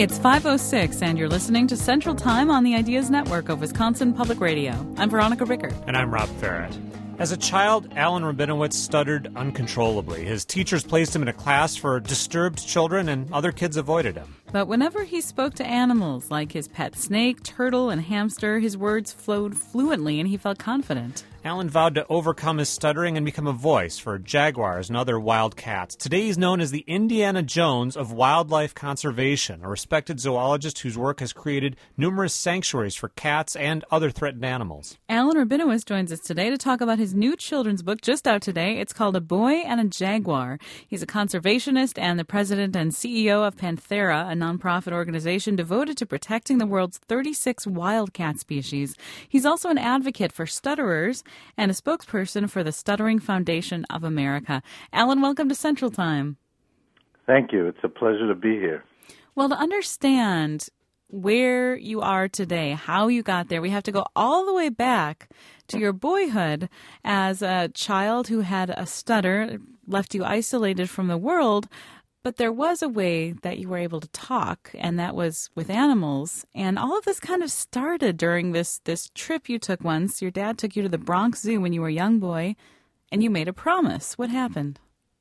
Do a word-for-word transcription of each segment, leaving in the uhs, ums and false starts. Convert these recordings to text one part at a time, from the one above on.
It's five oh six, and you're listening to Central Time on the Ideas Network of Wisconsin Public Radio. I'm Veronica Rickert. And I'm Rob Farrett. As a child, Alan Rabinowitz stuttered uncontrollably. His teachers placed him in a class for disturbed children, and other kids avoided him. But whenever he spoke to animals, like his pet snake, turtle, and hamster, his words flowed fluently and he felt confident. Alan vowed to overcome his stuttering and become a voice for jaguars and other wild cats. Today he's known as the Indiana Jones of wildlife conservation, a respected zoologist whose work has created numerous sanctuaries for cats and other threatened animals. Alan Rabinowitz joins us today to talk about his new children's book just out today. It's called A Boy and a Jaguar. He's a conservationist and the president and C E O of Panthera, a nonprofit organization devoted to protecting the world's thirty-six wildcat species. He's also an advocate for stutterers and a spokesperson for the Stuttering Foundation of America. Alan, welcome to Central Time. Thank you. It's a pleasure to be here. Well, to understand where you are today, how you got there, we have to go all the way back to your boyhood as a child who had a stutter, left you isolated from the world. But there was a way that you were able to talk, and that was with animals. And all of this kind of started during this, this trip you took once. Your dad took you to the Bronx Zoo when you were a young boy, and you made a promise. What happened?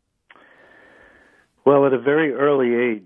Well, at a very early age,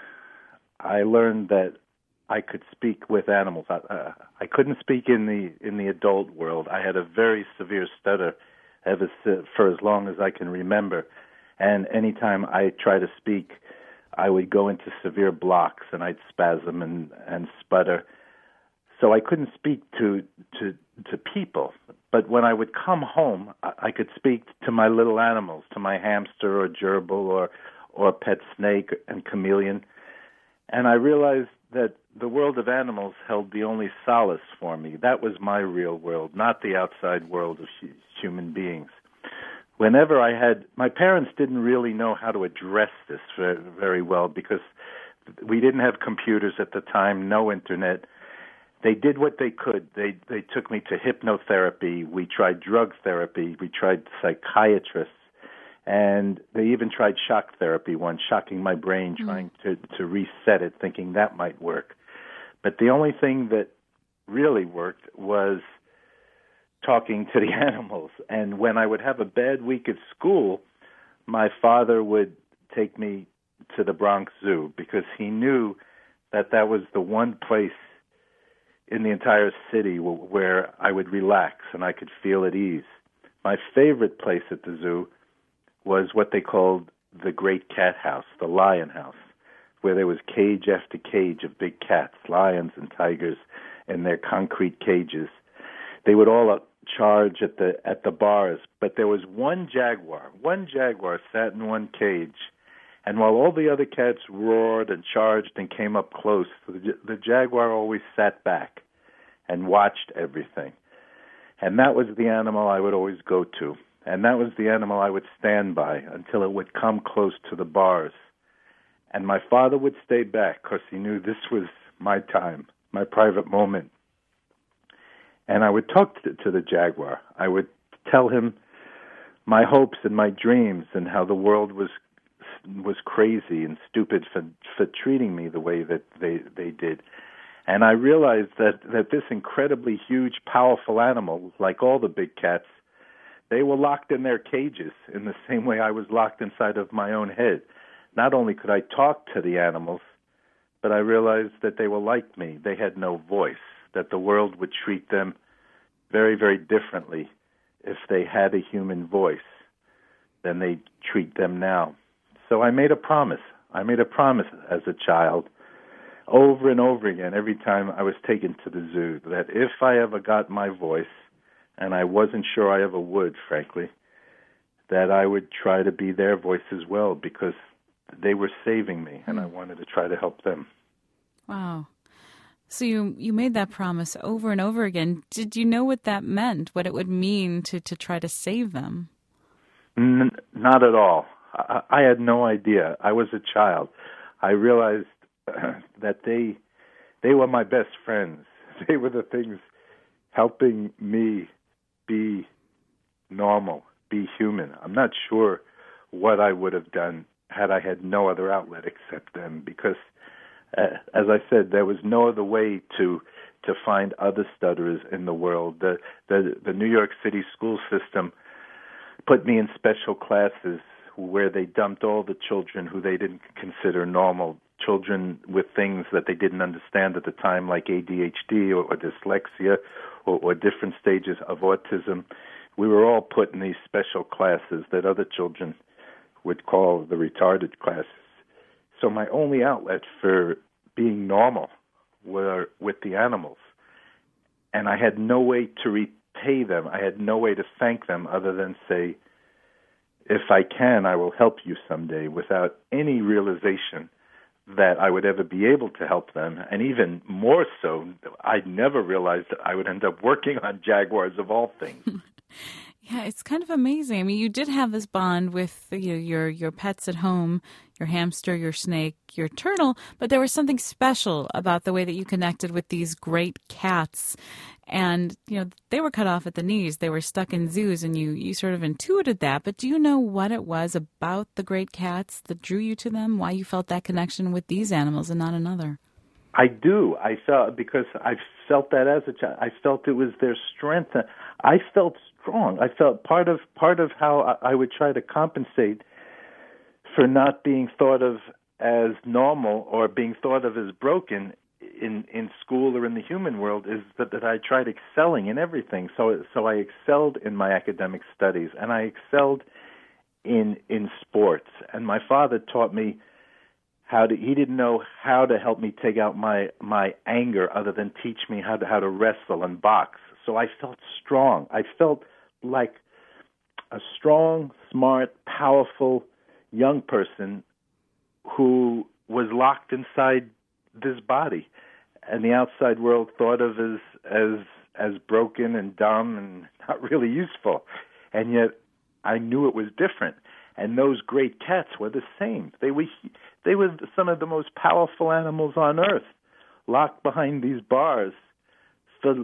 I learned that I could speak with animals. I, uh, I couldn't speak in the in the adult world. I had a very severe stutter ever for as long as I can remember. And anytime I try to speak, I would go into severe blocks and I'd spasm and, and sputter. So I couldn't speak to, to to people. But when I would come home, I, I could speak to my little animals, to my hamster or gerbil or, or pet snake and chameleon. And I realized that the world of animals held the only solace for me. That was my real world, not the outside world of human beings. Whenever I had, my parents didn't really know how to address this very, very well because we didn't have computers at the time, no internet. They did what they could. They they took me to hypnotherapy. We tried drug therapy. We tried psychiatrists. And they even tried shock therapy once, shocking my brain, mm-hmm. trying to, to reset it, thinking that might work. But the only thing that really worked was talking to the animals. And when I would have a bad week at school, my father would take me to the Bronx Zoo because he knew that that was the one place in the entire city where I would relax and I could feel at ease. My favorite place at the zoo was what they called the Great Cat House, the Lion House, where there was cage after cage of big cats, lions and tigers in their concrete cages. They would all charge at the at the bars, but there was one jaguar. One jaguar sat in one cage, and while all the other cats roared and charged and came up close, the, the jaguar always sat back and watched everything. And that was the animal I would always go to, and that was the animal I would stand by until it would come close to the bars. And my father would stay back because he knew this was my time, my private moment. And I would talk to, to the jaguar. I would tell him my hopes and my dreams and how the world was was crazy and stupid for for treating me the way that they, they did. And I realized that, that this incredibly huge, powerful animal, like all the big cats, they were locked in their cages in the same way I was locked inside of my own head. Not only could I talk to the animals, but I realized that they were like me. They had no voice, that the world would treat them very, very differently if they had a human voice than they treat them now. So I made a promise. I made a promise as a child over and over again every time I was taken to the zoo that if I ever got my voice, and I wasn't sure I ever would, frankly, that I would try to be their voice as well because they were saving me and I wanted to try to help them. Wow. So you, you made that promise over and over again. Did you know what that meant, what it would mean to, to try to save them? N- not at all. I, I had no idea. I was a child. I realized that they they were my best friends. They were the things helping me be normal, be human. I'm not sure what I would have done had I had no other outlet except them because Uh, as I said, there was no other way to to find other stutterers in the world. The the the New York City school system put me in special classes where they dumped all the children who they didn't consider normal, children with things that they didn't understand at the time, like A D H D or, or dyslexia or, or different stages of autism. We were all put in these special classes that other children would call the retarded classes. So my only outlet for being normal were with the animals. And I had no way to repay them. I had no way to thank them other than say, if I can, I will help you someday, without any realization that I would ever be able to help them. And even more so, I never realized that I would end up working on jaguars of all things. Yeah, it's kind of amazing. I mean, you did have this bond with you know, your your pets at home, your hamster, your snake, your turtle, but there was something special about the way that you connected with these great cats. And, you know, they were cut off at the knees. They were stuck in zoos, and you, you sort of intuited that. But do you know what it was about the great cats that drew you to them, why you felt that connection with these animals and not another? I do. I felt, because I felt that as a child. I felt it was their strength. I felt strong. I felt part of part of how I would try to compensate for not being thought of as normal or being thought of as broken in in school or in the human world is that, that I tried excelling in everything. So so I excelled in my academic studies, and I excelled in in sports. And my father taught me how to, he didn't know how to help me take out my, my anger other than teach me how to how to wrestle and box. So I felt strong. I felt like a strong, smart, powerful young person who was locked inside this body, and the outside world thought of as as as broken and dumb and not really useful. And yet I knew it was different. And those great cats were the same. They were they were some of the most powerful animals on earth, locked behind these bars for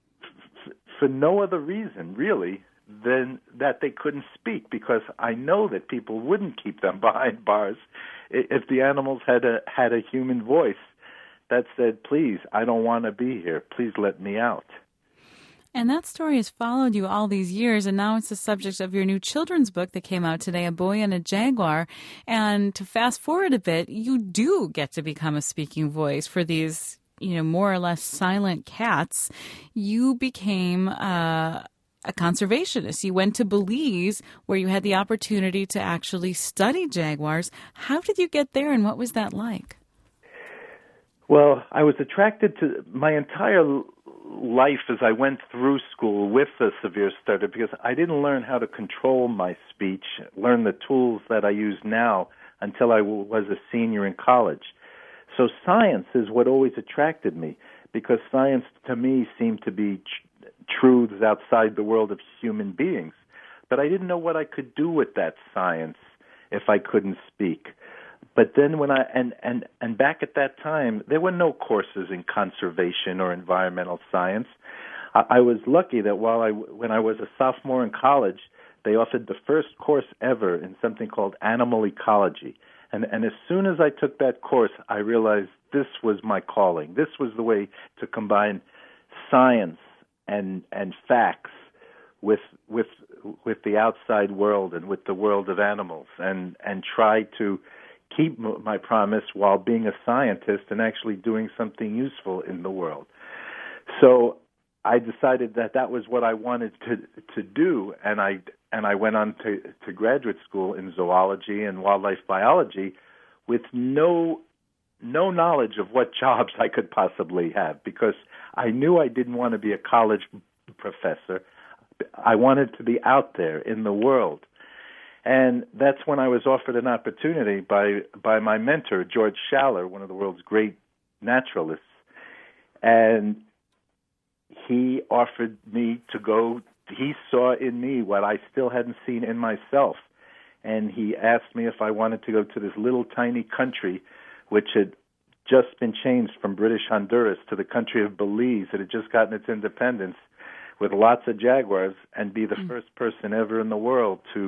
for no other reason, really, than that they couldn't speak. Because I know that people wouldn't keep them behind bars if the animals had a had a human voice that said, "Please, I don't want to be here. Please let me out." And that story has followed you all these years, and now it's the subject of your new children's book that came out today, A Boy and a Jaguar. And to fast forward a bit, you do get to become a speaking voice for these, you know, more or less silent cats. You became uh, a conservationist. You went to Belize, where you had the opportunity to actually study jaguars. How did you get there, and what was that like? Well, I was attracted to my entire life as I went through school with a severe stutter, because I didn't learn how to control my speech, learn the tools that I use now until I w- was a senior in college. So science is what always attracted me, because science to me seemed to be tr- truths outside the world of human beings. But I didn't know what I could do with that science if I couldn't speak. But then when I, and, and, and back at that time, there were no courses in conservation or environmental science. I, I was lucky that while I, when I was a sophomore in college, they offered the first course ever in something called animal ecology. And, and as soon as I took that course, I realized this was my calling. This was the way to combine science and, and facts with, with, with the outside world and with the world of animals, and, and try to keep my promise while being a scientist and actually doing something useful in the world. So I decided that that was what I wanted to to do, and I and I went on to, to graduate school in zoology and wildlife biology with no no knowledge of what jobs I could possibly have, because I knew I didn't want to be a college professor. I wanted to be out there in the world. And that's when I was offered an opportunity by by my mentor, George Schaller, one of the world's great naturalists. And he offered me to go, he saw in me what I still hadn't seen in myself. And he asked me if I wanted to go to this little tiny country, which had just been changed from British Honduras to the country of Belize. It had just gotten its independence, with lots of jaguars, and be the mm. first person ever in the world to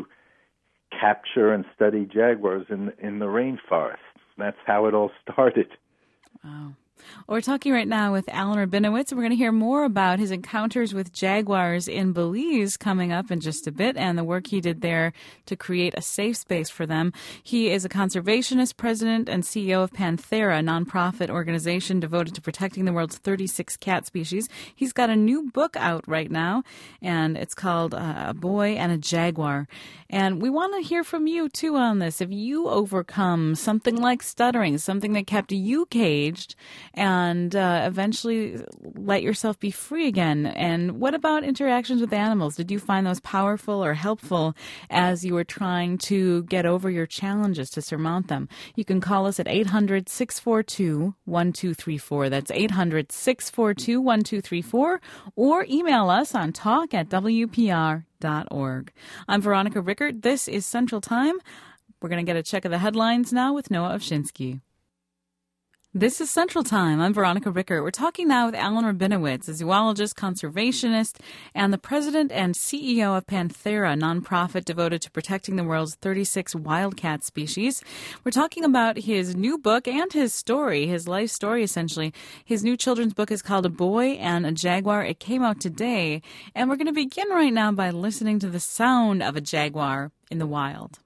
capture and study jaguars in in the rainforest. That's how it all started. Wow. Well, we're talking right now with Alan Rabinowitz, and we're going to hear more about his encounters with jaguars in Belize coming up in just a bit, and the work he did there to create a safe space for them. He is a conservationist, president, and C E O of Panthera, a nonprofit organization devoted to protecting the world's thirty-six cat species. He's got a new book out right now, and it's called uh, A Boy and a Jaguar. And we want to hear from you, too, on this. If you overcome something like stuttering, something that kept you caged, and uh, eventually let yourself be free again. And what about interactions with animals? Did you find those powerful or helpful as you were trying to get over your challenges to surmount them? You can call us at eight hundred, six four two, one two three four. That's eight hundred, six four two, one two three four. Or email us on talk at w p r dot org. I'm Veronica Rickert. This is Central Time. We're going to get a check of the headlines now with Noah Ovshinsky. This is Central Time. I'm Veronica Rickert. We're talking now with Alan Rabinowitz, a zoologist, conservationist, and the president and C E O of Panthera, a nonprofit devoted to protecting the world's thirty-six wildcat species. We're talking about his new book and his story, his life story, essentially. His new children's book is called A Boy and a Jaguar. It came out today, and we're going to begin right now by listening to the sound of a jaguar in the wild.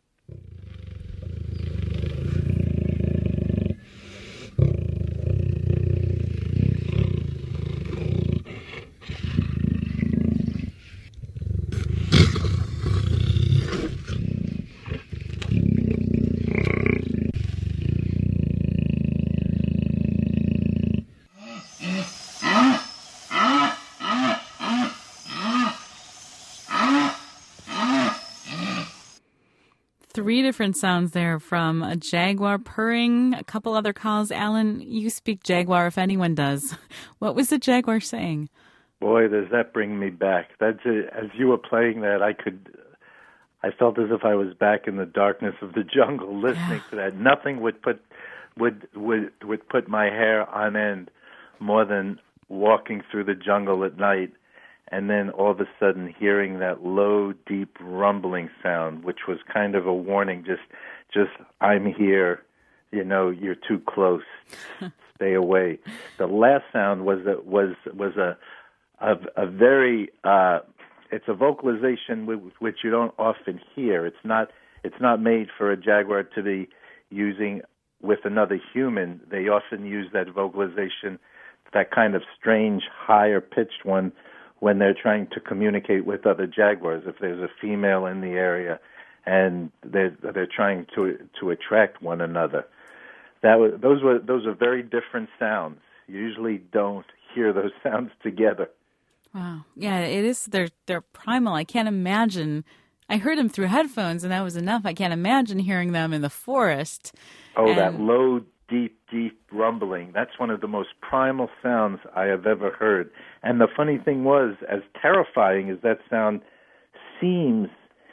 Three different sounds there, from a jaguar purring, a couple other calls. Alan, you speak jaguar if anyone does. What was the jaguar saying? Boy, does that bring me back. That's a, as you were playing that, I could, I felt as if I was back in the darkness of the jungle listening Yeah. to that. Nothing would put would would would put my hair on end more than walking through the jungle at night, and then all of a sudden hearing that low, deep rumbling sound, which was kind of a warning, just, just I'm here, you know, you're too close, stay away. The last sound was a, was was a a, a very uh, it's a vocalization which you don't often hear. It's not it's not made for a jaguar to be using with another human. They often use that vocalization, that kind of strange, higher pitched one, when they're trying to communicate with other jaguars. If there's a female in the area and they're they're trying to to attract one another, that was those were those are very different sounds. You usually don't hear those sounds together. Wow. Yeah, it is. They're they're primal. I can't imagine. I heard them through headphones, and that was enough. I can't imagine hearing them in the forest. Oh, and... that low, deep, deep rumbling. That's one of the most primal sounds I have ever heard. And the funny thing was, as terrifying as that sound seems,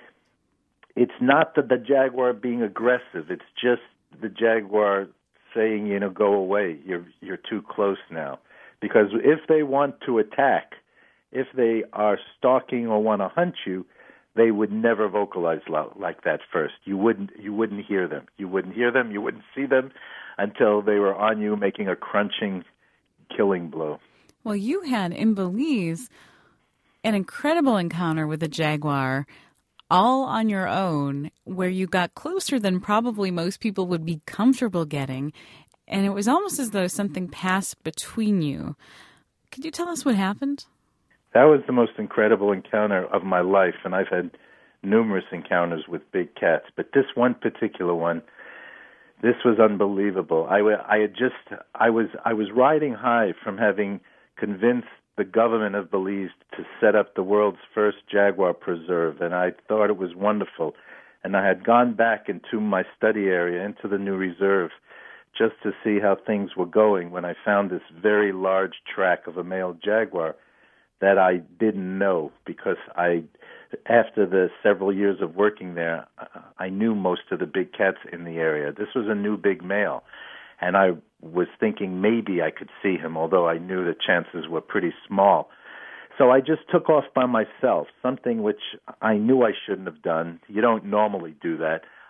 it's not that the jaguar being aggressive. It's just the jaguar saying, you know, go away. You're you're too close now. Because if they want to attack, if they are stalking or want to hunt you, they would never vocalize like that first. You wouldn't you wouldn't hear them. You wouldn't hear them. You wouldn't see them until they were on you making a crunching, killing blow. Well, you had in Belize an incredible encounter with a jaguar, all on your own, where you got closer than probably most people would be comfortable getting, and it was almost as though something passed between you. Could you tell us what happened? That was the most incredible encounter of my life, and I've had numerous encounters with big cats, but this one particular one, this was unbelievable. I, I had just, I was, I was riding high from having convinced the government of Belize to set up the world's first jaguar preserve, and I thought it was wonderful. And I had gone back into my study area, into the new reserve, just to see how things were going when I found this very large track of a male jaguar that I didn't know, because I, after the several years of working there, I knew most of the big cats in the area. This was a new big male, and I was thinking maybe I could see him, although I knew the chances were pretty small. So I just took off by myself, something which I knew I shouldn't have done. You don't normally do that.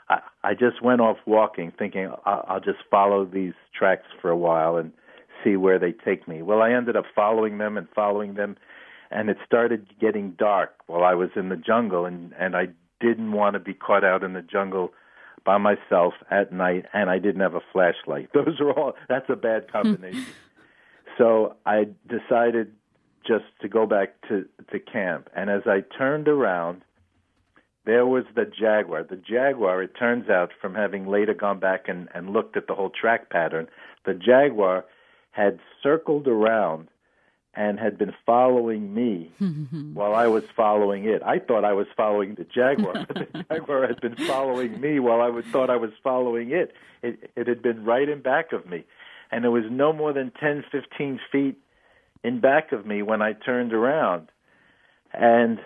I, I just went off walking, thinking I'll, I'll just follow these tracks for a while and see where they take me. Well, I ended up following them and following them, and it started getting dark while I was in the jungle, and, and I didn't want to be caught out in the jungle by myself at night, and I didn't have a flashlight. Those are all, that's a bad combination. So I decided just to go back to, to camp, and as I turned around, there was the jaguar. The jaguar, it turns out, from having later gone back and, and looked at the whole track pattern, the jaguar had circled around and had been following me while I was following it. I thought I was following the jaguar, but the jaguar had been following me while I was, thought I was following it. it. It had been right in back of me, and it was no more than ten, fifteen feet in back of me when I turned around. And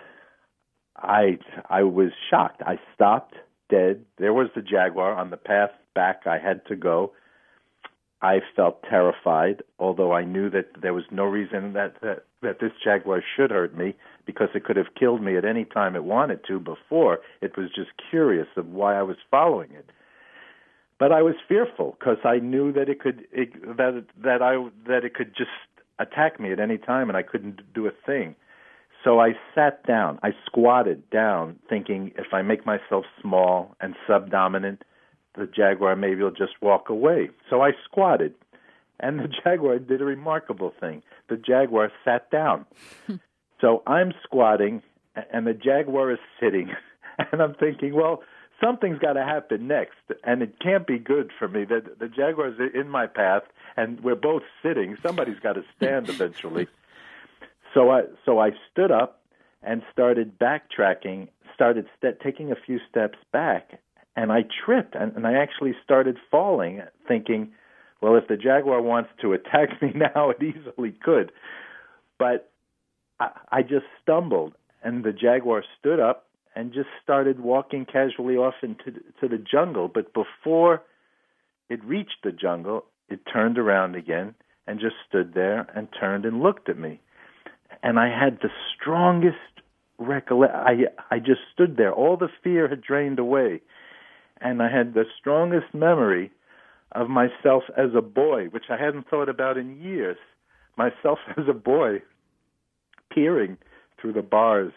I I was shocked. I stopped dead. There was the jaguar on the path back I had to go. I felt terrified, although I knew that there was no reason that, that, that this jaguar should hurt me, because it could have killed me at any time it wanted to before. It was just curious of why I was following it. But I was fearful because I knew that it could it, that that I that it could just attack me at any time, and I couldn't do a thing. So I sat down. I squatted down, thinking if I make myself small and subdominant, the jaguar maybe will just walk away. So I squatted, and the jaguar did a remarkable thing. The jaguar sat down. So I'm squatting, and the jaguar is sitting, and I'm thinking, well, something's got to happen next, and it can't be good for me. The, the jaguar's in my path, and we're both sitting. Somebody's got to stand eventually. So I so I stood up and started backtracking, started st- taking a few steps back, and I tripped, and, and I actually started falling, thinking, well, if the jaguar wants to attack me now, it easily could. But I, I just stumbled, and the jaguar stood up and just started walking casually off into to the jungle. But before it reached the jungle, it turned around again and just stood there and turned and looked at me. And I had the strongest recollection. I, I just stood there. All the fear had drained away. And I had the strongest memory of myself as a boy, which I hadn't thought about in years. Myself as a boy peering through the bars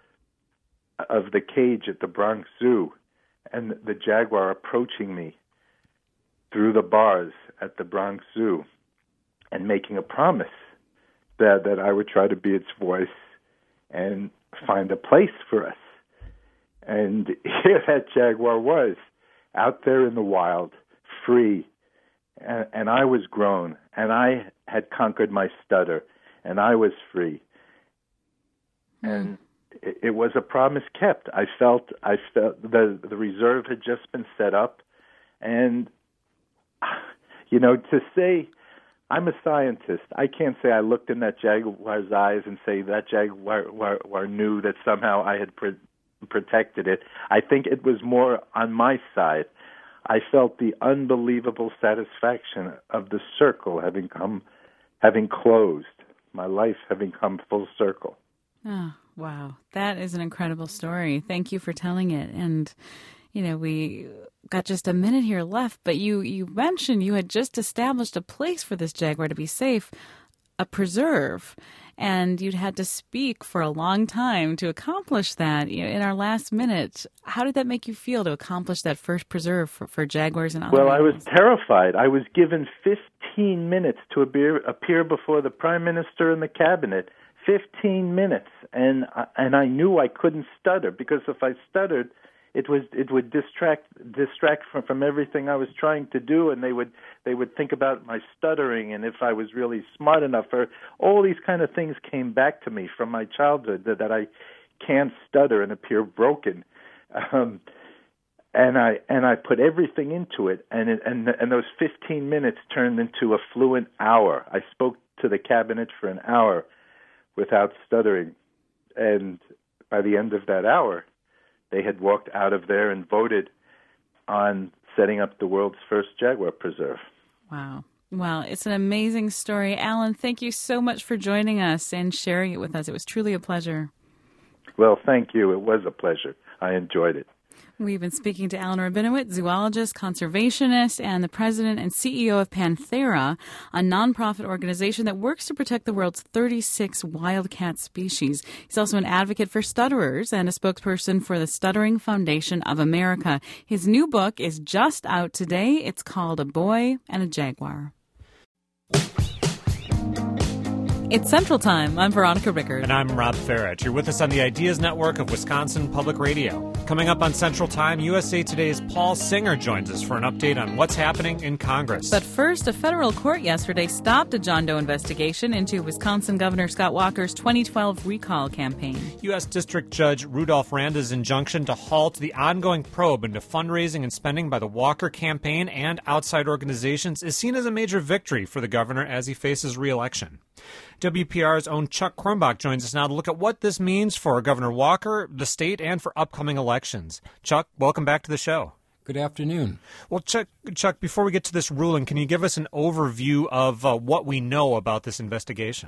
of the cage at the Bronx Zoo, and the jaguar approaching me through the bars at the Bronx Zoo and making a promise that, that I would try to be its voice and find a place for us. And here that jaguar was, out there in the wild, free, and, and I was grown, and I had conquered my stutter, and I was free. Mm. And it, it was a promise kept. I felt, I felt the the reserve had just been set up, and you know, to say I'm a scientist, I can't say I looked in that jaguar's eyes and say that jaguar war, war knew that somehow I had pre- protected it. I think it was more on my side. I felt the unbelievable satisfaction of the circle having come, having closed, my life having come full circle. Oh, wow. That is an incredible story. Thank you for telling it. And, you know, we got just a minute here left, but you, you mentioned you had just established a place for this jaguar to be safe, a preserve, and you'd had to speak for a long time to accomplish that. You know, in our last minute, how did that make you feel to accomplish that first preserve for, for jaguars and other Well, animals? I was terrified. I was given fifteen minutes to appear, appear before the Prime Minister and the Cabinet, fifteen minutes, and and I knew I couldn't stutter, because if I stuttered, it was it would distract distract from, from everything I was trying to do, and they would they would think about my stuttering and if I was really smart enough. Or all these kind of things came back to me from my childhood that, that I can't stutter and appear broken, um, and I and I put everything into it, and it, and and those fifteen minutes turned into a fluent hour. I spoke to the Cabinet for an hour without stuttering, and by the end of that hour, they had walked out of there and voted on setting up the world's first jaguar preserve. Wow. Well, it's an amazing story. Alan, thank you so much for joining us and sharing it with us. It was truly a pleasure. Well, thank you. It was a pleasure. I enjoyed it. We've been speaking to Alan Rabinowitz, zoologist, conservationist, and the president and C E O of Panthera, a nonprofit organization that works to protect the world's thirty-six wildcat species. He's also an advocate for stutterers and a spokesperson for the Stuttering Foundation of America. His new book is just out today. It's called A Boy and a Jaguar. It's Central Time. I'm Veronica Rickard. And I'm Rob Farrett. You're with us on the Ideas Network of Wisconsin Public Radio. Coming up on Central Time, U S A Today's Paul Singer joins us for an update on what's happening in Congress. But first, a federal court yesterday stopped a John Doe investigation into Wisconsin Governor Scott Walker's twenty twelve recall campaign. U S. District Judge Rudolph Randa's injunction to halt the ongoing probe into fundraising and spending by the Walker campaign and outside organizations is seen as a major victory for the governor as he faces re-election. W P R's own Chuck Quirmbach joins us now to look at what this means for Governor Walker, the state, and for upcoming elections. Chuck, welcome back to the show. Good afternoon. Well, Chuck, Chuck, before we get to this ruling, can you give us an overview of uh, what we know about this investigation?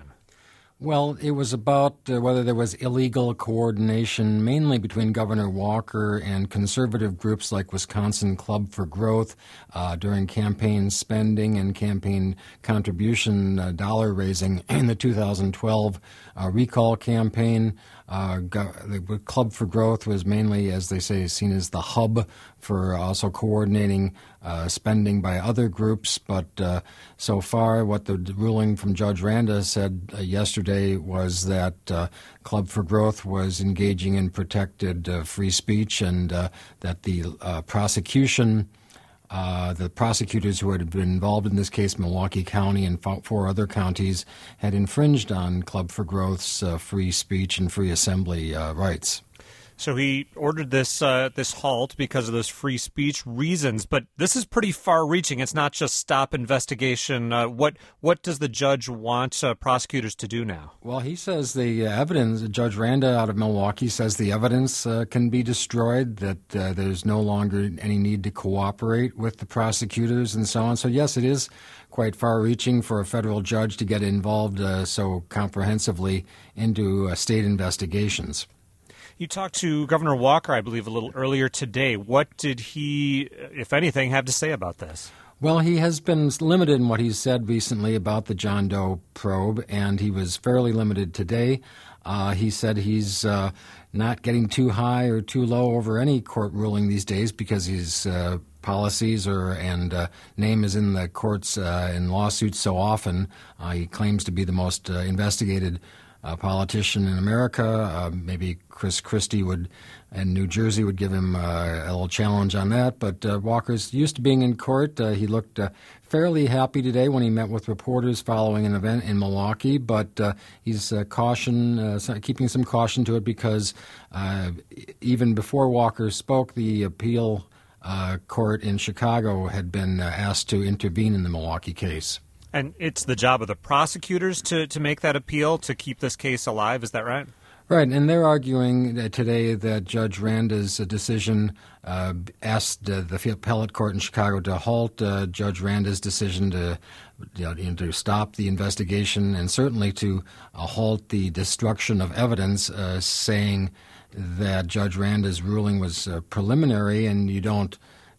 Well, it was about uh, whether there was illegal coordination, mainly between Governor Walker and conservative groups like Wisconsin Club for Growth uh, during campaign spending and campaign contribution uh, dollar raising in the two thousand twelve uh, recall campaign. Uh, the Club for Growth was mainly, as they say, seen as the hub for also coordinating uh, spending by other groups. But uh, so far, what the ruling from Judge Randa said uh, yesterday was that uh, Club for Growth was engaging in protected uh, free speech, and uh, that the uh, prosecution Uh, the prosecutors who had been involved in this case, Milwaukee County and four other counties, had infringed on Club for Growth's uh, free speech and free assembly uh, rights. So he ordered this uh, this halt because of those free speech reasons, but this is pretty far-reaching. It's not just stop investigation. Uh, what what does the judge want uh, prosecutors to do now? Well, he says the evidence, Judge Randa out of Milwaukee says the evidence uh, can be destroyed, that uh, there's no longer any need to cooperate with the prosecutors and so on. So, yes, it is quite far-reaching for a federal judge to get involved uh, so comprehensively into uh, state investigations. You talked to Governor Walker, I believe, a little earlier today. What did he, if anything, have to say about this? Well, he has been limited in what he's said recently about the John Doe probe, and he was fairly limited today. Uh, he said he's uh, not getting too high or too low over any court ruling these days because his uh, policies or and uh, name is in the courts uh, in lawsuits so often. Uh, he claims to be the most uh, investigated Uh, politician in America. Uh, maybe Chris Christie would, in New Jersey, would give him uh, a little challenge on that. But uh, Walker's used to being in court. Uh, he looked uh, fairly happy today when he met with reporters following an event in Milwaukee. But uh, he's uh, caution, uh, keeping some caution to it because uh, even before Walker spoke, the appeal uh, court in Chicago had been uh, asked to intervene in the Milwaukee case. And it's the job of the prosecutors to, to make that appeal, to keep this case alive. Is that right? Right, and they're arguing that today that Judge Randa's uh, decision uh, asked uh, the appellate court in Chicago to halt uh, Judge Randa's decision to you know, to stop the investigation and certainly to uh, halt the destruction of evidence, uh, saying that Judge Randa's ruling was uh, preliminary, and you don't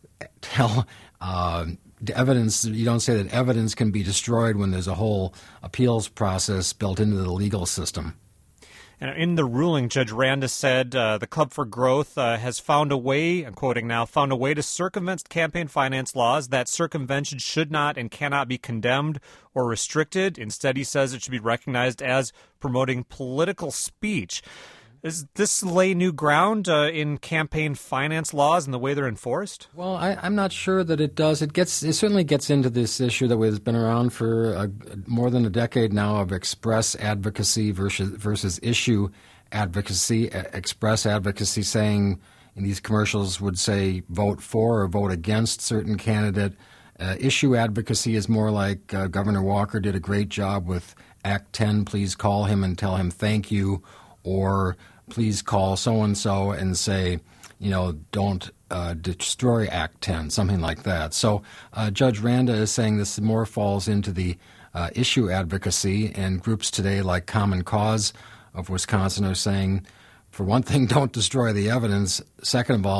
tell uh, evidence. You don't say that evidence can be destroyed when there's a whole appeals process built into the legal system. And in the ruling, Judge Randa said uh, the Club for Growth uh, has found a way, I'm quoting now, found a way to circumvent campaign finance laws. That circumvention should not and cannot be condemned or restricted. Instead, he says it should be recognized as promoting political speech. Does this lay new ground uh, in campaign finance laws and the way they're enforced? Well, I, I'm not sure that it does. It gets it certainly gets into this issue that has been around for a, more than a decade now of express advocacy versus versus issue advocacy. Express advocacy saying in these commercials would say vote for or vote against certain candidate. Uh, issue advocacy is more like uh, Governor Walker did a great job with Act ten. Please call him and tell him thank you, or please call so-and-so and say, you know, don't uh, destroy Act ten, something like that. So uh, Judge Randa is saying this more falls into the uh, issue advocacy, and groups today like Common Cause of Wisconsin are saying, for one thing, don't destroy the evidence. Second of all,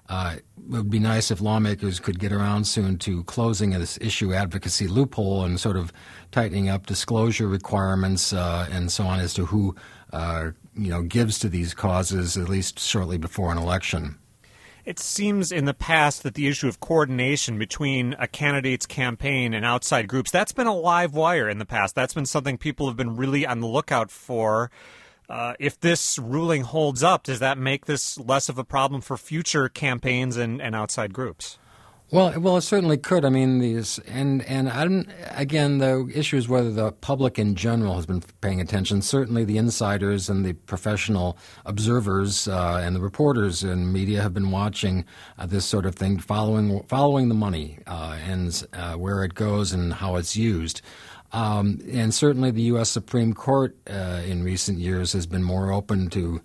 Uh, it would be nice if lawmakers could get around soon to closing this issue advocacy loophole and sort of tightening up disclosure requirements uh, and so on as to who uh, you know gives to these causes, at least shortly before an election. It seems in the past that the issue of coordination between a candidate's campaign and outside groups, that's been a live wire in the past. That's been something people have been really on the lookout for. Uh, if this ruling holds up, does that make this less of a problem for future campaigns and, and outside groups? Well, well, it certainly could. I mean, these and and I'm, again, the issue is whether the public in general has been paying attention. Certainly, the insiders and the professional observers uh, and the reporters in media have been watching uh, this sort of thing, following following the money uh, and uh, where it goes and how it's used. Um, and certainly, the U S Supreme Court uh, in recent years has been more open to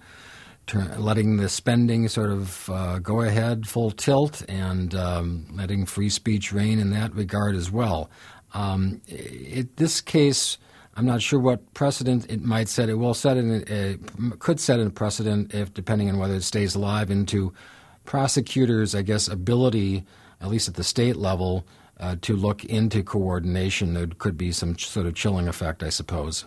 letting the spending sort of uh, go ahead full tilt and um, letting free speech reign in that regard as well. Um, it, this case, I'm not sure what precedent it might set. It will set in, it could set a precedent if, depending on whether it stays alive, into prosecutors, I guess, ability, at least at the state level, uh, to look into coordination. There could be some sort of chilling effect, I suppose.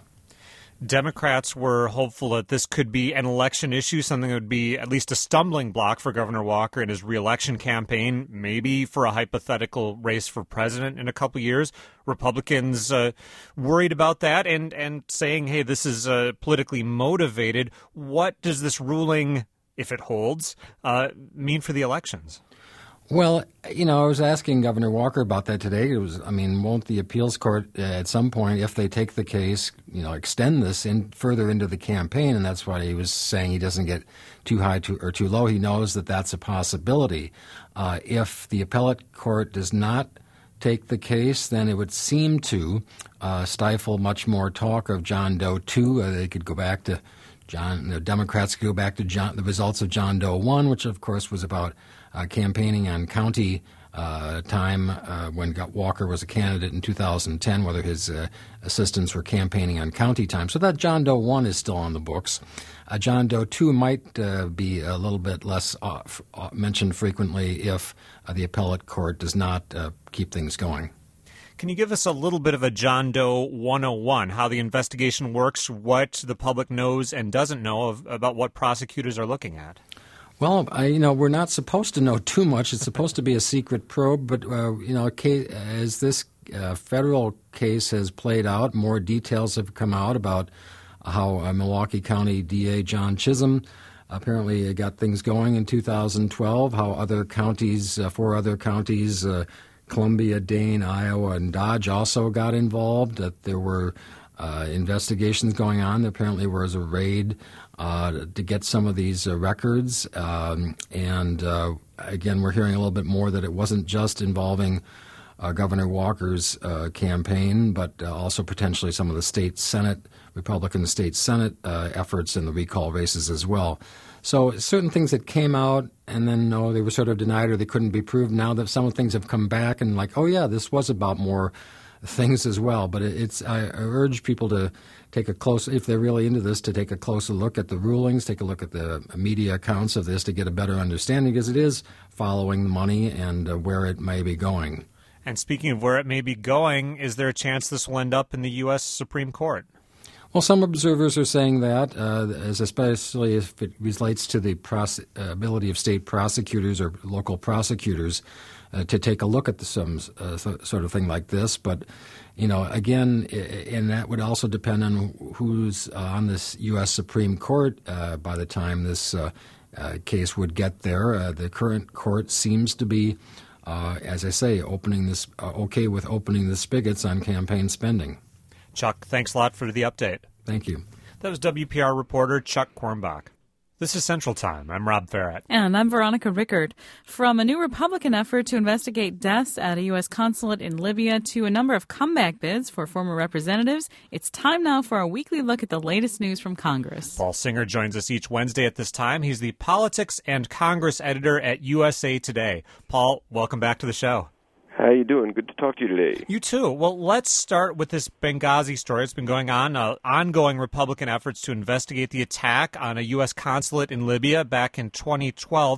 Democrats were hopeful that this could be an election issue, something that would be at least a stumbling block for Governor Walker in his reelection campaign, maybe for a hypothetical race for president in a couple years. Republicans uh, worried about that and, and saying, hey, this is uh, politically motivated. What does this ruling, if it holds, uh, mean for the elections? Well, you know, I was asking Governor Walker about that today. It was, I mean, won't the appeals court uh, at some point, if they take the case, you know, extend this in further into the campaign? And that's why he was saying he doesn't get too high too, or too low. He knows that that's a possibility. Uh, if the appellate court does not take the case, then it would seem to uh, stifle much more talk of John Doe two. Uh, they could go back to John. The Democrats could go back to John, the results of John Doe one, which of course was about Uh, campaigning on county uh, time uh, when Walker was a candidate in two thousand ten, whether his uh, assistants were campaigning on county time. So that John Doe one is still on the books. Uh, John Doe two might uh, be a little bit less uh, f- uh, mentioned frequently if uh, the appellate court does not uh, keep things going. Can you give us a little bit of a John Doe one oh one, how the investigation works, what the public knows and doesn't know of, about what prosecutors are looking at? Well, I, you know, we're not supposed to know too much. It's supposed to be a secret probe, but, uh, you know, as this uh, federal case has played out, more details have come out about how uh, Milwaukee County D A John Chisholm apparently got things going in two thousand twelve, how other counties, uh, four other counties, uh, Columbia, Dane, Iowa, and Dodge also got involved, that there were uh, investigations going on. There apparently was a raid Uh, to get some of these uh, records. Um, and uh, again, we're hearing a little bit more that it wasn't just involving uh, Governor Walker's uh, campaign, but uh, also potentially some of the state Senate, Republican state Senate uh, efforts in the recall races as well. So certain things that came out and then, no, they were sort of denied or they couldn't be proved. Now that some of the things have come back and like, oh, yeah, this was about more things as well. But it's I, I urge people to take a close, if they're really into this, to take a closer look at the rulings, take a look at the media accounts of this to get a better understanding, because it is following the money and uh, where it may be going. And speaking of where it may be going, is there a chance this will end up in the U S Supreme Court? Well, some observers are saying that, uh, as especially if it relates to the pros- uh, ability of state prosecutors or local prosecutors uh, to take a look at the, some uh, th- sort of thing like this. But, you know, again, I- and that would also depend on who's uh, on this U S Supreme Court uh, by the time this uh, uh, case would get there. Uh, the current court seems to be, uh, as I say, opening this uh, okay with opening the spigots on campaign spending. Chuck, thanks a lot for the update. Thank you. That was W P R reporter Chuck Quirmbach. This is Central Time. I'm Rob Farrett. And I'm Veronica Rickard. From a new Republican effort to investigate deaths at a U S consulate in Libya to a number of comeback bids for former representatives, it's time now for a weekly look at the latest news from Congress. Paul Singer joins us each Wednesday at this time. He's the Politics and Congress editor at U S A Today. Paul, welcome back to the show. How you doing? Good to talk to you today. You too. Well, let's start with this Benghazi story. It's been going on, uh, ongoing Republican efforts to investigate the attack on a U S consulate in Libya back in twenty twelve.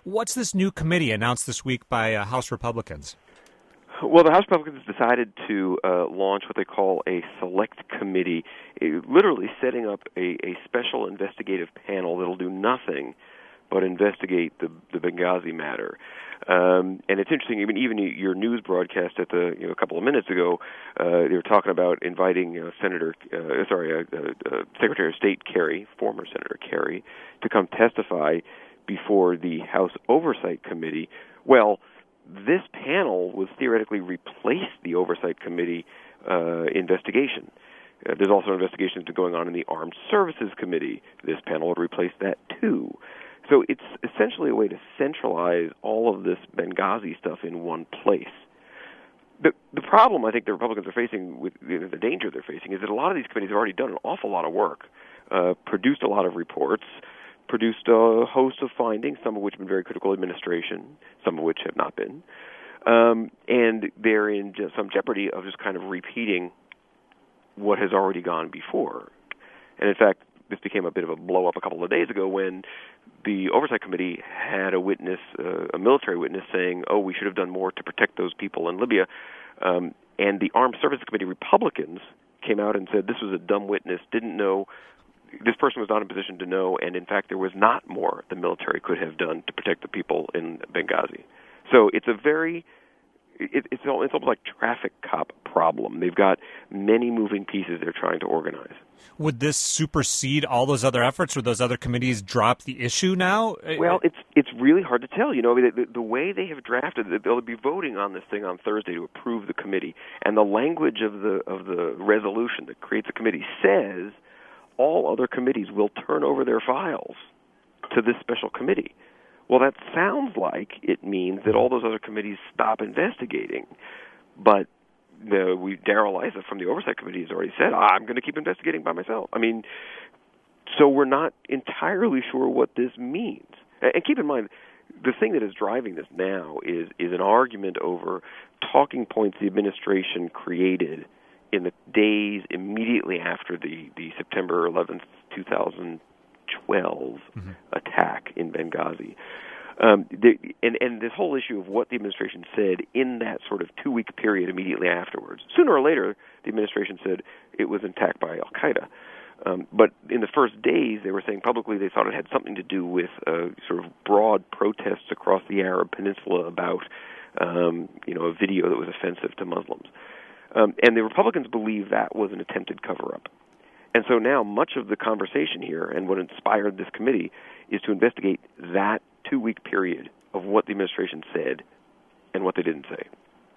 What's this new committee announced this week by uh, House Republicans? Well, the House Republicans decided to uh, launch what they call a select committee, uh, literally setting up a, a special investigative panel that'll do nothing but investigate the, the Benghazi matter. Um, and it's interesting, even even your news broadcast at the you know, a couple of minutes ago, uh, they were talking about inviting uh, Senator, uh, sorry, uh, uh, Secretary of State Kerry, former Senator Kerry, to come testify before the House Oversight Committee. Well, this panel would theoretically replace the Oversight Committee uh, investigation. Uh, there's also an investigation going on in the Armed Services Committee. This panel would replace that too. So it's essentially a way to centralize all of this Benghazi stuff in one place. The the problem I think the Republicans are facing, with you know, the danger they're facing, is that a lot of these committees have already done an awful lot of work, uh, produced a lot of reports, produced a host of findings, some of which have been very critical of administration, some of which have not been. Um, and they're in just some jeopardy of just kind of repeating what has already gone before. And in fact, this became a bit of a blow-up a couple of days ago when the Oversight Committee had a witness, uh, a military witness, saying, oh, we should have done more to protect those people in Libya. Um, and the Armed Services Committee Republicans came out and said this was a dumb witness, didn't know, this person was not in a position to know, and in fact there was not more the military could have done to protect the people in Benghazi. So it's a very, it, it's, it's almost like traffic cop problem. They've got many moving pieces they're trying to organize. Would this supersede all those other efforts? Would those other committees drop the issue now? Well, it's it's really hard to tell. You know, the, the way they have drafted it, they'll be voting on this thing on Thursday to approve the committee, and the language of the of the resolution that creates the committee says all other committees will turn over their files to this special committee. Well, that sounds like it means that all those other committees stop investigating, but The, we, Darrell Issa from the Oversight Committee has already said, I'm going to keep investigating by myself. I mean, so we're not entirely sure what this means. And, and keep in mind, the thing that is driving this now is, is an argument over talking points the administration created in the days immediately after the, the September eleventh, twenty twelve mm-hmm. attack in Benghazi. Um, the, and, and this whole issue of what the administration said in that sort of two-week period immediately afterwards. Sooner or later, the administration said it was attacked by Al-Qaeda. Um, but in the first days, they were saying publicly they thought it had something to do with uh, sort of broad protests across the Arab Peninsula about, um, you know, a video that was offensive to Muslims. Um, and the Republicans believe that was an attempted cover-up. And so now much of the conversation here and what inspired this committee is to investigate that two-week period of what the administration said and what they didn't say.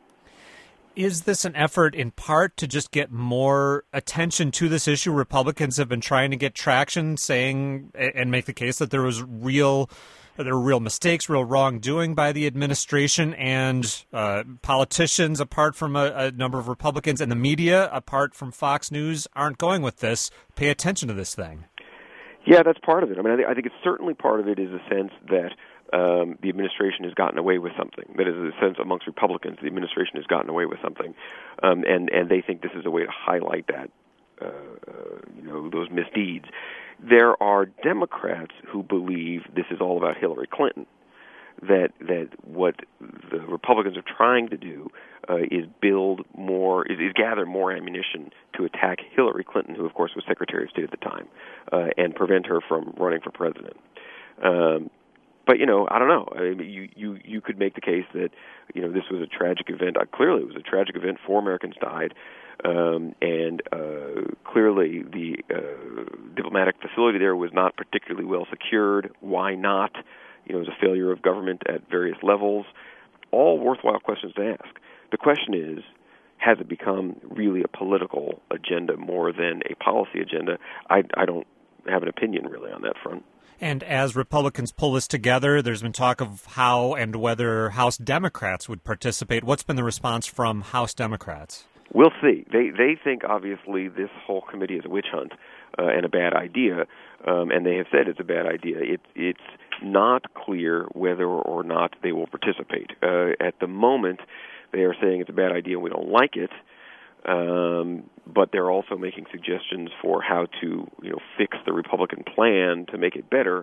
Is this an effort in part to just get more attention to this issue? Republicans have been trying to get traction, saying and make the case that there was real, there were real mistakes, real wrongdoing by the administration, and uh, politicians, apart from a, a number of Republicans, and the media, apart from Fox News, aren't going with this. Pay attention to this thing. Yeah, that's part of it. I mean, I think, I think it's certainly part of it is a sense that um, the administration has gotten away with something. That is a sense amongst Republicans, the administration has gotten away with something, um, and and they think this is a way to highlight that, uh, uh, you know, those misdeeds. There are Democrats who believe this is all about Hillary Clinton. That that what the Republicans are trying to do uh, is build more, is, is gather more ammunition to attack Hillary Clinton, who of course was Secretary of State at the time, uh, and prevent her from running for president. Um, but you know, I don't know. I mean, you you you could make the case that you know this was a tragic event. Uh, clearly, it was a tragic event. Four Americans died, um, and uh, clearly the uh, diplomatic facility there was not particularly well secured. Why not? You know, it was a failure of government at various levels. All worthwhile questions to ask. The question is, has it become really a political agenda more than a policy agenda? I, I don't have an opinion really on that front. And as Republicans pull this together, there's been talk of how and whether House Democrats would participate. What's been the response from House Democrats? We'll see. They they think, obviously, this whole committee is a witch hunt uh, and a bad idea, um, and they have said it's a bad idea. It, it's not clear whether or not they will participate. Uh, at the moment, they are saying it's a bad idea and we don't like it, um, but they're also making suggestions for how to, you know, fix the Republican plan to make it better,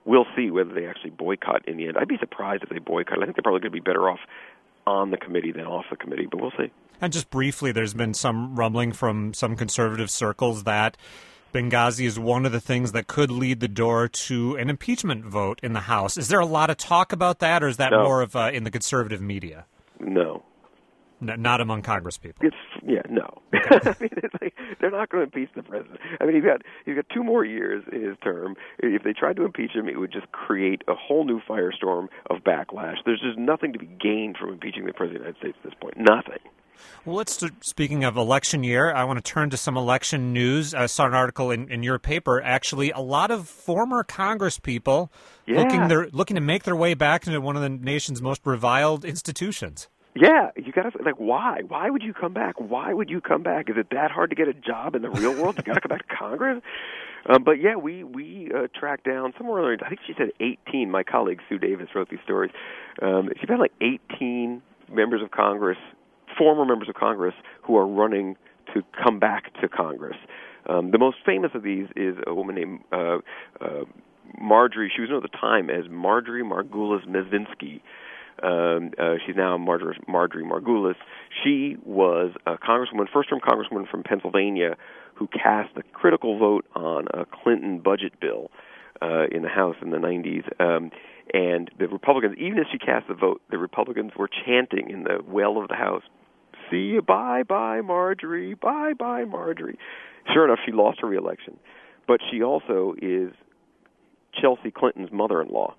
we'll see whether they actually boycott in the end. I'd be surprised if they boycott. I think they're probably going to be better off on the committee than off the committee, but we'll see. And just briefly, there's been some rumbling from some conservative circles that Benghazi is one of the things that could lead the door to an impeachment vote in the House. Is there a lot of talk about that, or is that no. more of uh, in the conservative media? No. N- not among Congress people. It's yeah, no. I mean, it's like, they're not going to impeach the president. I mean, he's got he's got two more years in his term. If they tried to impeach him, it would just create a whole new firestorm of backlash. There's just nothing to be gained from impeaching the president of the United States at this point. Nothing. Well, let's start, speaking of election year, I want to turn to some election news. I saw an article in, in your paper. Actually, a lot of former Congress people yeah. looking their looking to make their way back into one of the nation's most reviled institutions. Yeah, you got to like why? Why would you come back? Why would you come back? Is it that hard to get a job in the real world? You got to come back to Congress? Um, but yeah, we we uh, tracked down somewhere. I think she said eighteen. My colleague Sue Davis wrote these stories. Um, she found like eighteen members of Congress, former members of Congress, who are running to come back to Congress. Um, the most famous of these is a woman named uh, uh, Marjorie. She was known at the time as Marjorie Margulis-Mezvinsky. Um, uh, she's now Marjorie, Marjorie Margulis. She was a congresswoman, first-term congresswoman from Pennsylvania, who cast a critical vote on a Clinton budget bill uh, in the House in the nineties. Um, and the Republicans, even as she cast the vote, the Republicans were chanting in the well of the House, "See you, bye-bye, Marjorie, bye-bye, Marjorie." Sure enough, she lost her reelection. But she also is Chelsea Clinton's mother-in-law.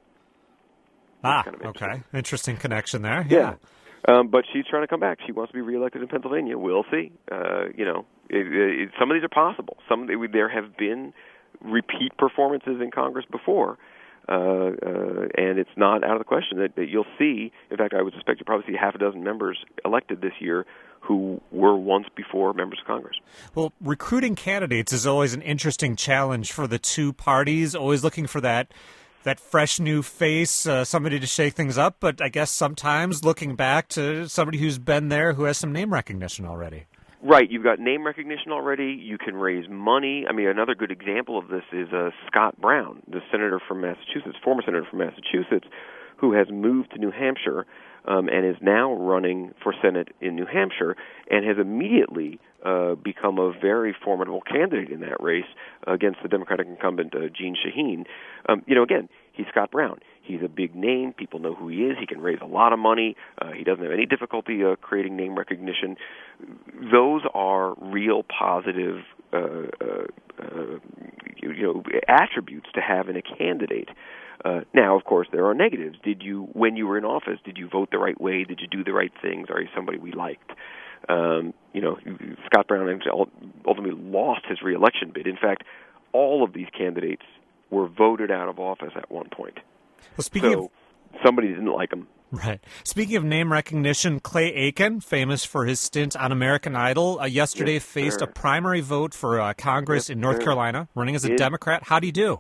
Ah, kind of okay. interesting. Interesting connection there. Yeah. yeah. Um, but she's trying to come back. She wants to be reelected in Pennsylvania. We'll see. Uh, you know, it, it, some of these are possible. Some there have been repeat performances in Congress before, uh, uh, and it's not out of the question that, that you'll see. In fact, I would suspect you'll probably see half a dozen members elected this year who were once before members of Congress. Well, recruiting candidates is always an interesting challenge for the two parties, always looking for that that fresh new face, uh, somebody to shake things up, but I guess sometimes looking back to somebody who's been there, who has some name recognition already. Right, you've got name recognition already. You can raise money. I mean, another good example of this is uh, Scott Brown, the senator from Massachusetts, former senator from Massachusetts, who has moved to New Hampshire um, and is now running for Senate in New Hampshire and has immediately uh, become a very formidable candidate in that race uh, against the Democratic incumbent, uh, Jeanne Shaheen. Um, you know, again, he's Scott Brown. He's a big name. People know who he is. He can raise a lot of money. Uh, he doesn't have any difficulty uh, creating name recognition. Those are real positive uh, uh, uh, you know, attributes to have in a candidate. Uh, now, of course, there are negatives. Did you, when you were in office, did you vote the right way? Did you do the right things? Are you somebody we liked? Um, you know, Scott Brown ultimately lost his reelection bid. In fact, all of these candidates were voted out of office at one point. Well, speaking so of somebody didn't like him. Right. Speaking of name recognition, Clay Aiken, famous for his stint on American Idol, uh, yesterday yes, faced sir. a primary vote for uh, Congress yes, in North sir. Carolina, running as a Yes. Democrat. How'd he do?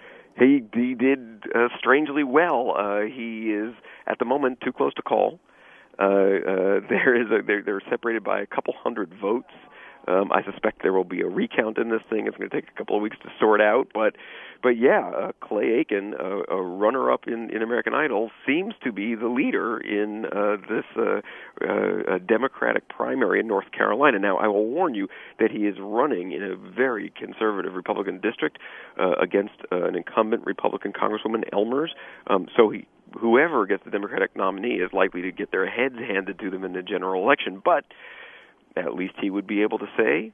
He he did uh, strangely well. Uh, he is at the moment too close to call. Uh, uh, there is a, they're, they're separated by a couple hundred votes. Um, I suspect there will be a recount in this thing. It's going to take a couple of weeks to sort out, but but yeah, uh, Clay Aiken, uh, a runner-up in, in American Idol, seems to be the leader in uh, this uh, uh, Democratic primary in North Carolina. Now, I will warn you that he is running in a very conservative Republican district uh, against uh, an incumbent Republican Congresswoman, Elmers. Um, so he, whoever gets the Democratic nominee is likely to get their heads handed to them in the general election, but at least he would be able to say,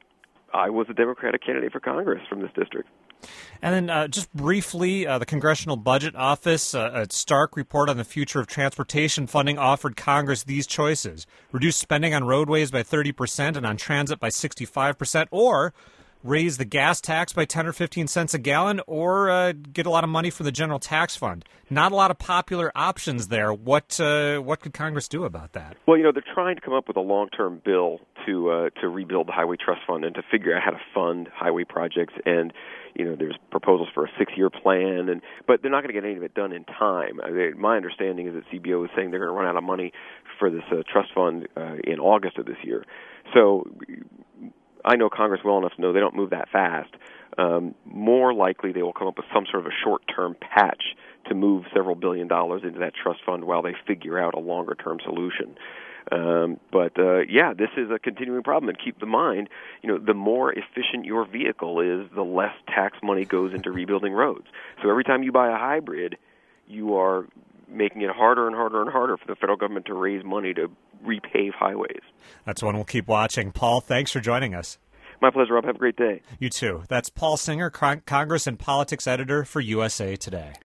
I was a Democratic candidate for Congress from this district. And then uh, just briefly, uh, the Congressional Budget Office, uh, a stark report on the future of transportation funding offered Congress these choices: reduce spending on roadways by thirty percent and on transit by sixty-five percent, or raise the gas tax by ten or fifteen cents a gallon, or uh, get a lot of money from the general tax fund. Not a lot of popular options there. What uh, what could Congress do about that? Well, you know, they're trying to come up with a long-term bill to uh, to rebuild the Highway Trust Fund and to figure out how to fund highway projects. And you know, there's proposals for a six-year plan, and but they're not going to get any of it done in time. I mean, my understanding is that C B O is saying they're going to run out of money for this uh, trust fund uh, in August of this year. So I know Congress well enough to know they don't move that fast. Um, more likely they will come up with some sort of a short-term patch to move several billion dollars into that trust fund while they figure out a longer-term solution. Um, but, uh, yeah, this is a continuing problem. And keep in mind, you know, the more efficient your vehicle is, the less tax money goes into rebuilding roads. So every time you buy a hybrid, you are making it harder and harder and harder for the federal government to raise money to repave highways. That's one we'll keep watching. Paul, thanks for joining us. My pleasure, Rob. Have a great day. You too. That's Paul Singer, Con- Congress and Politics Editor for U S A Today.